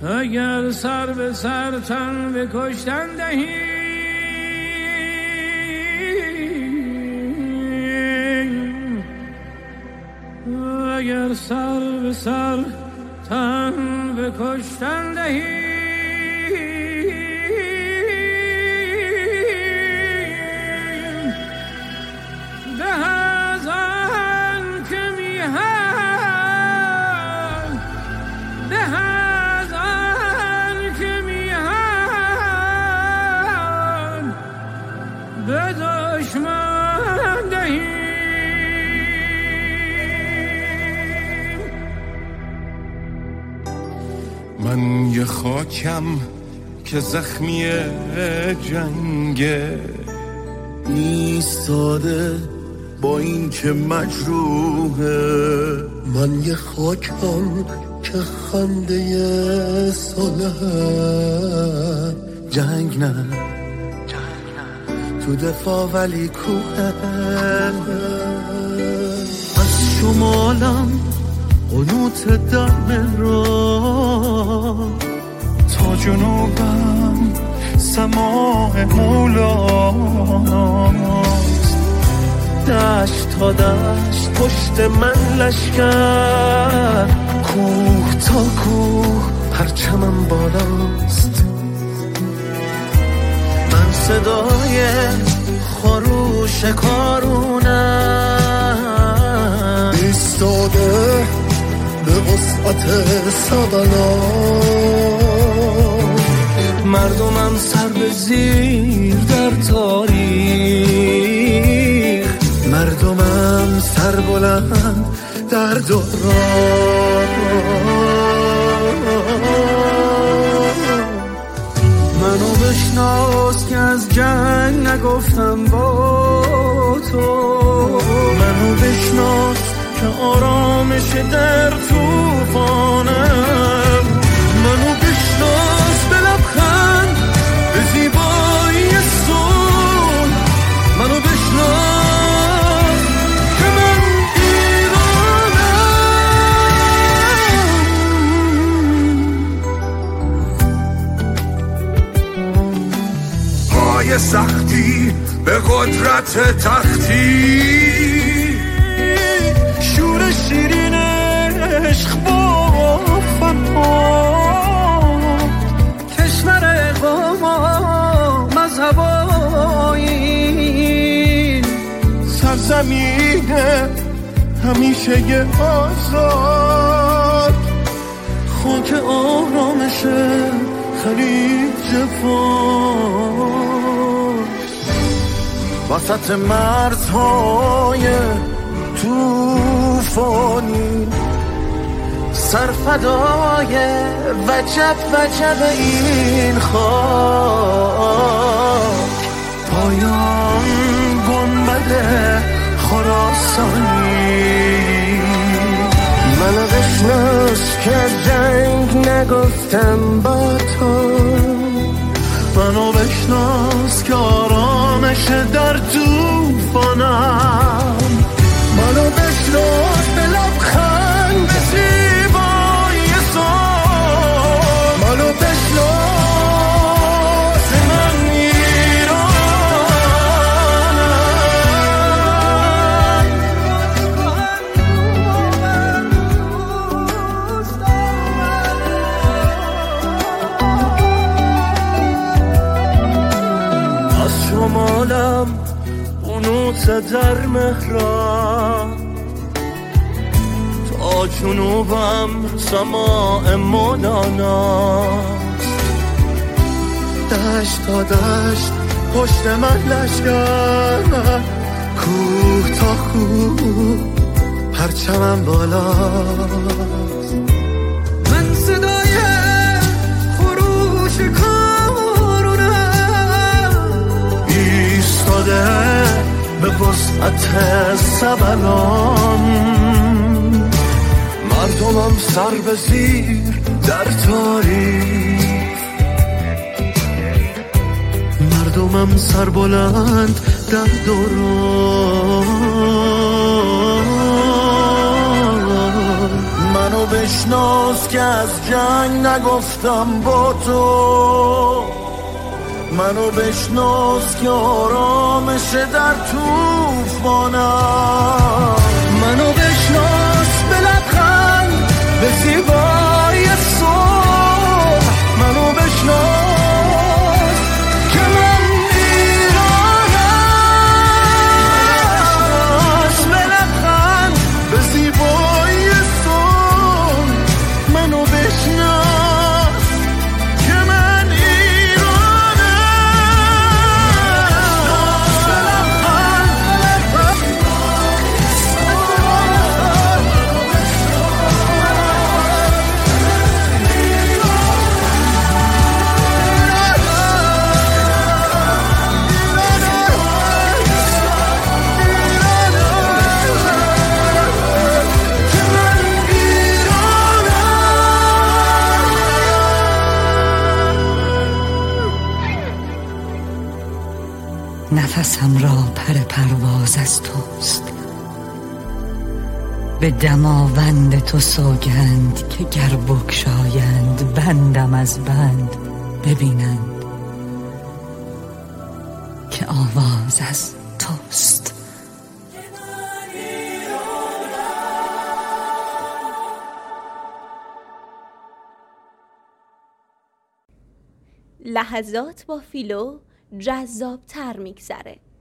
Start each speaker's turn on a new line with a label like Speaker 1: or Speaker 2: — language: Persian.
Speaker 1: اگر سر به سر تن به کشتن دهی، اگر سر به سر تن به کشتن دهی،
Speaker 2: من یه خاکم که زخمی جنگه، ایستاده با این که مجروحه.
Speaker 3: من یه خاکم که خنده صلحه، جنگ نه تو دفاع ولی کوه. از شمالم قنوت دم را،
Speaker 2: تا جنوبم سماع مولاست.
Speaker 3: دشت تا دشت پشت من لشکر، کوه تا کوه پرچمم بالاست. من صدای خروش کارونم، ایستاده به وسعت سبلا. مردمم سر به زیر در تاریخ، مردمم سر بلند در دوران. منو بشناس که از جنگ نگفتم با تو، منو بشناس که آرامش در توفانم. منو بشناس به لبخند به زیبایی صلح، منو بشناس که من ایرانم.
Speaker 2: پای سختی به قدرت تختی،
Speaker 3: شور شیرین عشق با فنا. کشور اقامت مذهب آیین، سرزمین همیشه یه آزاد. خاک آرامش خلیج فارس، وسط مرزهای توفانی. سرفدای وجب وجب این خاک، پایان گنبد خراسانی. منو بشناس که جنگ نگفتم با تو، منو بشناس که آرامش در توفانم. منو بشناس به لبخند به زیبایی صلح، منو بشناس من ایرانم. از شمالم قنوت در مهران، تا جنوبم سماع مولاناست. دشت تا دشت پشت من لشکر، کوه تا کوه پرچمم بالاست. من صدای خروش کارونم، ایستاده به وسعت سبلان. مردمم سر به زیر در تاریخ، مردمم سر بلند در دوران. منو
Speaker 2: منو بشناس که از جنگ نگفتم با تو، منو بشناس که آرامش در توفانم،
Speaker 3: منو بشناس به لبخند به زیبای صبح، منو بشناس که من ایرانم،
Speaker 2: به لبخند به زیبای صبح، منو بشناس که من
Speaker 4: نفسم را پر پرواز از توست، به دماوند تو سوگند که گر بگشایند بندم از بند ببینند که آواز از توست.
Speaker 5: لحظات با فیلو جذاب تر میگذره.